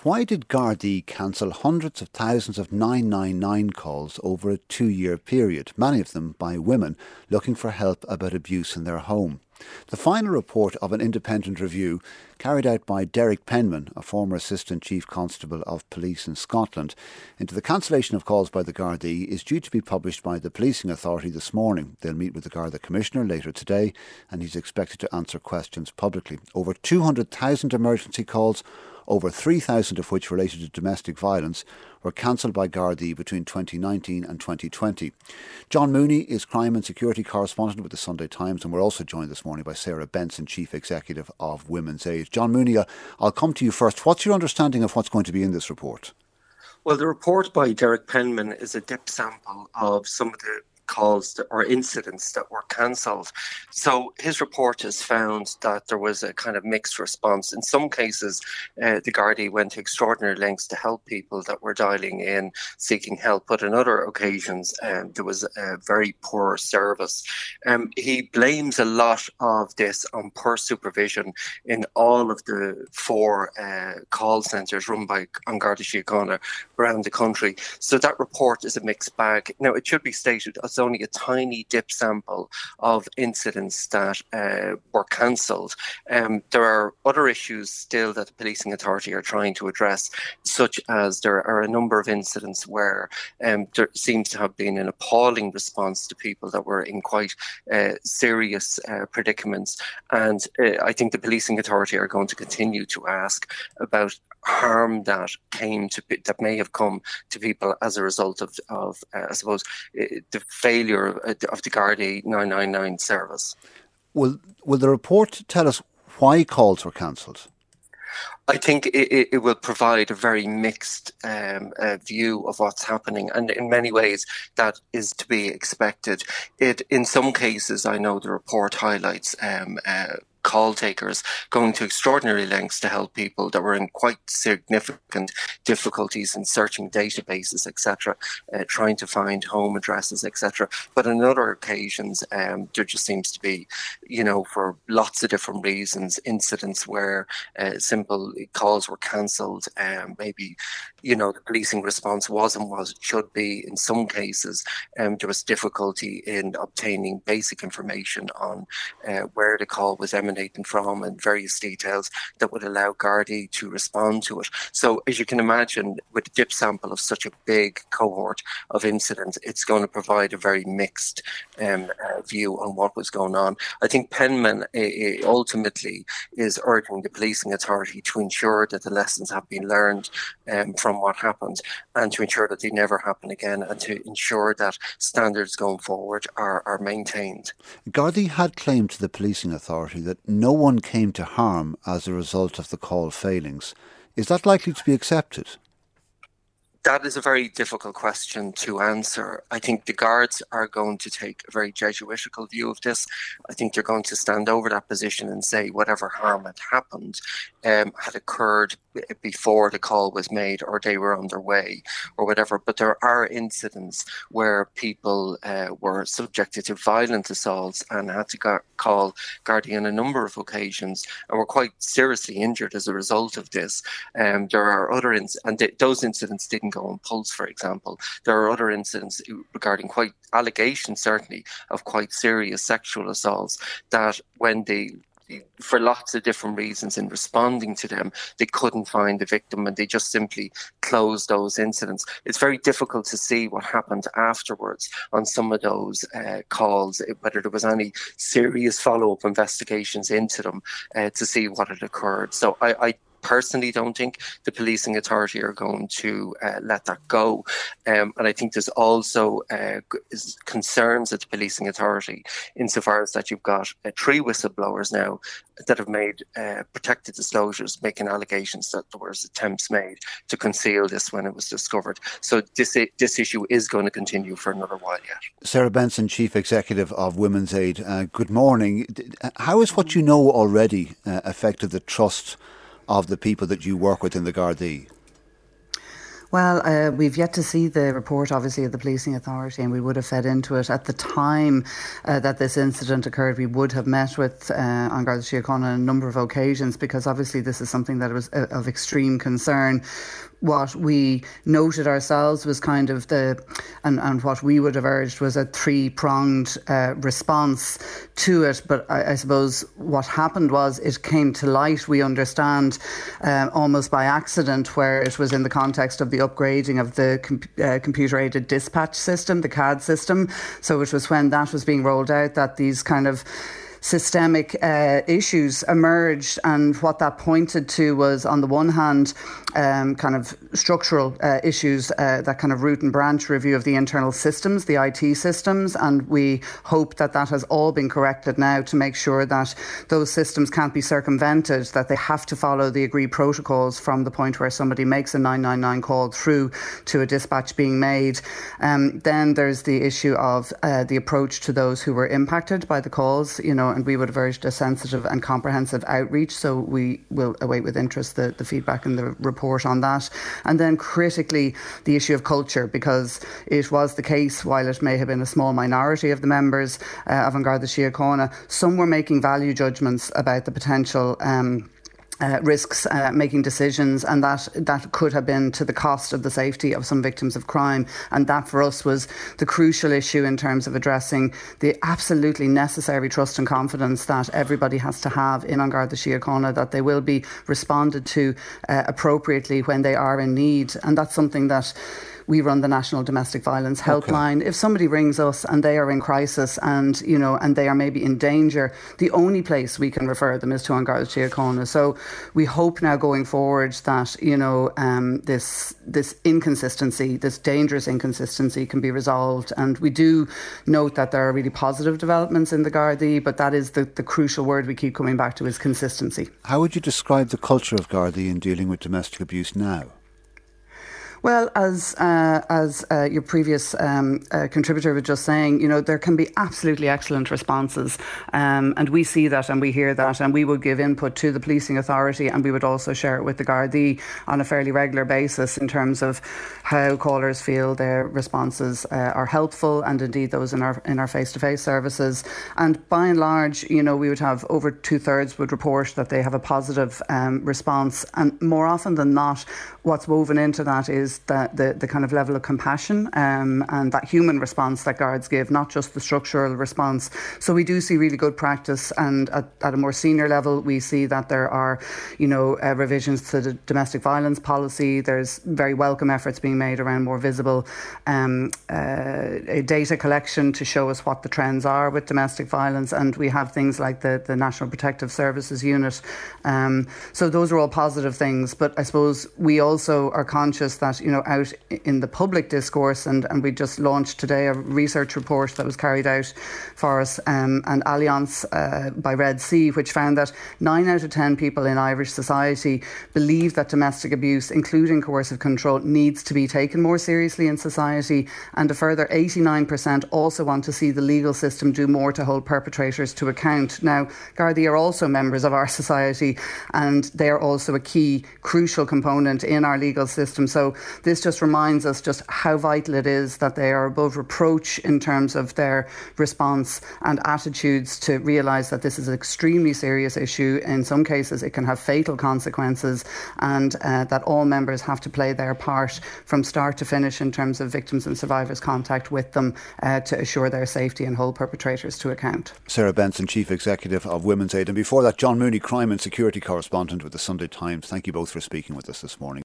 Why did Gardaí cancel hundreds of thousands of 999 calls over a 2-year period, many of them by women looking for help about abuse in their home? The final report of an independent review carried out by Derek Penman, a former Assistant Chief Constable of Police in Scotland, into the cancellation of calls by the Gardaí is due to be published by the Policing Authority this morning. They'll meet with the Garda Commissioner later today and he's expected to answer questions publicly. Over 200,000 emergency calls, over 3,000 of which related to domestic violence, were cancelled by Gardaí between 2019 and 2020. John Mooney is crime and security correspondent with the Sunday Times, and we're also joined this morning by Sarah Benson, Chief Executive of Women's Aid. John Mooney, I'll come to you first. What's your understanding of what's going to be in this report? Well, the report by Derek Penman is a dip sample of some of the calls or incidents that were cancelled. So his report has found that there was a kind of mixed response. In some cases, the Gardaí went to extraordinary lengths to help people that were dialing in seeking help, but on other occasions there was a very poor service. He blames a lot of this on poor supervision in all of the 4 call centres run by An Garda Síochána around the country. So that report is a mixed bag. Now, it should be stated, it's only a tiny dip sample of incidents that were cancelled. There are other issues still that the Policing Authority are trying to address, such as there are a number of incidents where there seems to have been an appalling response to people that were in quite serious predicaments. And I think the Policing Authority are going to continue to ask about harm that may have come to people as a result of I suppose, the failure of the Gardaí 999 service. Will the report tell us why calls were cancelled? I think it will provide a very mixed view of what's happening, and in many ways that is to be expected. In some cases, I know the report highlights call takers going to extraordinary lengths to help people that were in quite significant difficulties in searching databases, etc., trying to find home addresses, etc. But on other occasions, there just seems to be, for lots of different reasons, incidents where simple calls were cancelled. Maybe, the policing response wasn't what it should be. In some cases, there was difficulty in obtaining basic information on where the call was emanating from and various details that would allow Gardaí to respond to it. So as you can imagine, with a dip sample of such a big cohort of incidents, it's going to provide a very mixed view on what was going on. I think Penman ultimately is urging the Policing Authority to ensure that the lessons have been learned from what happened, and to ensure that they never happen again, and to ensure that standards going forward are maintained. Gardaí had claimed to the Policing Authority that no one came to harm as a result of the call failings. Is that likely to be accepted? That is a very difficult question to answer. I think the Guards are going to take a very Jesuitical view of this. I think they're going to stand over that position and say whatever harm had happened had occurred before the call was made, or they were on their way, or whatever. But there are incidents where people were subjected to violent assaults and had to call Gardaí on a number of occasions and were quite seriously injured as a result of this. There are other those incidents didn't go on Pulse, for example. There are other incidents regarding allegations, certainly, of quite serious sexual assaults that when for lots of different reasons in responding to them, they couldn't find the victim and they just simply closed those incidents. It's very difficult to see what happened afterwards on some of those calls, whether there was any serious follow-up investigations into them to see what had occurred. So I personally don't think the Policing Authority are going to let that go. And I think there's also concerns at the Policing Authority insofar as that you've got 3 whistleblowers now that have made protected disclosures, making allegations that there was attempts made to conceal this when it was discovered. So this issue is going to continue for another while yet. Sarah Benson, Chief Executive of Women's Aid, good morning. How has what you know already affected the trust of the people that you work with in the Gardaí? Well, we've yet to see the report, obviously, of the policing authority, and we would have fed into it. At the time that this incident occurred, we would have met with An Garda Síochána on a number of occasions, because obviously this is something that was of extreme concern. What we noted ourselves was kind of and what we would have urged was a three-pronged response to it. But I suppose what happened was it came to light, we understand, almost by accident, where it was in the context of the upgrading of the computer-aided dispatch system, the CAD system. So it was when that was being rolled out that these kind of systemic issues emerged, and what that pointed to was, on the one hand, kind of structural issues, that kind of root and branch review of the internal systems, the IT systems, and we hope that that has all been corrected now to make sure that those systems can't be circumvented, that they have to follow the agreed protocols from the point where somebody makes a 999 call through to a dispatch being made. Then there's the issue of the approach to those who were impacted by the calls, and we would have urged a sensitive and comprehensive outreach. So we will await with interest the feedback and the report on that. And then critically, the issue of culture, because it was the case, while it may have been a small minority of the members of An Garda Síochána, some were making value judgments about the potential risks, making decisions, and that could have been to the cost of the safety of some victims of crime. And that for us was the crucial issue in terms of addressing the absolutely necessary trust and confidence that everybody has to have in An Garda Síochána, that they will be responded to appropriately when they are in need. And that's something that we run the National Domestic Violence Helpline. Okay. If somebody rings us and they are in crisis and they are maybe in danger, the only place we can refer them is to An Garda Síochána. So we hope now going forward that, this inconsistency, this dangerous inconsistency can be resolved. And we do note that there are really positive developments in the Gardaí, but that is the crucial word we keep coming back to, is consistency. How would you describe the culture of Gardaí in dealing with domestic abuse now? Well, as your previous contributor was just saying, there can be absolutely excellent responses, and we see that and we hear that, and we would give input to the policing authority, and we would also share it with the Gardaí on a fairly regular basis in terms of how callers feel their responses are helpful, and indeed those in our face-to-face services. And by and large, we would have over 2/3 would report that they have a positive response, and more often than not, what's woven into that is the kind of level of compassion and that human response that guards give, not just the structural response. So we do see really good practice, and at a more senior level we see that there are revisions to the domestic violence policy. There's very welcome efforts being made around more visible data collection to show us what the trends are with domestic violence, and we have things like the National Protective Services Unit. So those are all positive things, but I suppose we also are conscious that out in the public discourse, and we just launched today a research report that was carried out for us and Allianz by Red C, which found that 9 out of 10 people in Irish society believe that domestic abuse, including coercive control, needs to be taken more seriously in society, and a further 89% also want to see the legal system do more to hold perpetrators to account. Now, Gardaí are also members of our society, and they are also a key, crucial component in our legal system. So this just reminds us just how vital it is that they are above reproach in terms of their response and attitudes to realise that this is an extremely serious issue. In some cases it can have fatal consequences, and that all members have to play their part from start to finish in terms of victims and survivors' contact with them to assure their safety and hold perpetrators to account. Sarah Benson, Chief Executive of Women's Aid, and before that John Mooney, Crime and Security Correspondent with the Sunday Times. Thank you both for speaking with us this morning.